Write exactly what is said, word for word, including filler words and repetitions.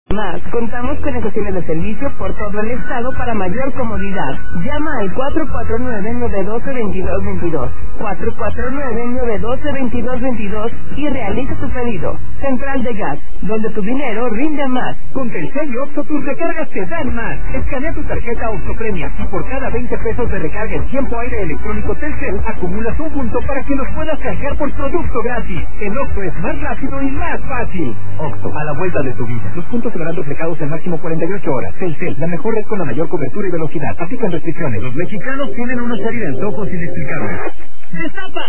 Más, contamos con estaciones de servicio por todo el estado para mayor comodidad. Llama al cuatro cuatro nueve, nueve uno dos, dos dos dos dos, cuatro cuatro nueve, nueve uno dos, dos dos dos dos y realiza tu pedido. Central de Gas, donde tu dinero rinde más. Con Telcel y Oxxo tus recargas te dan más. Escanea tu tarjeta Oxxo Premia y por cada veinte pesos de recarga en tiempo aire electrónico Telcel acumulas un punto para que los puedas canjear por producto gratis. El Oxxo es más rápido y más fácil. Oxxo, a la vuelta de tu vida. Los puntos serán reflejados en máximo cuarenta y ocho horas. Telcel, la mejor red con la mayor cobertura y velocidad. Aplican restricciones. Los mexicanos tienen una serie de antojos inexplicables. ¡Destapa!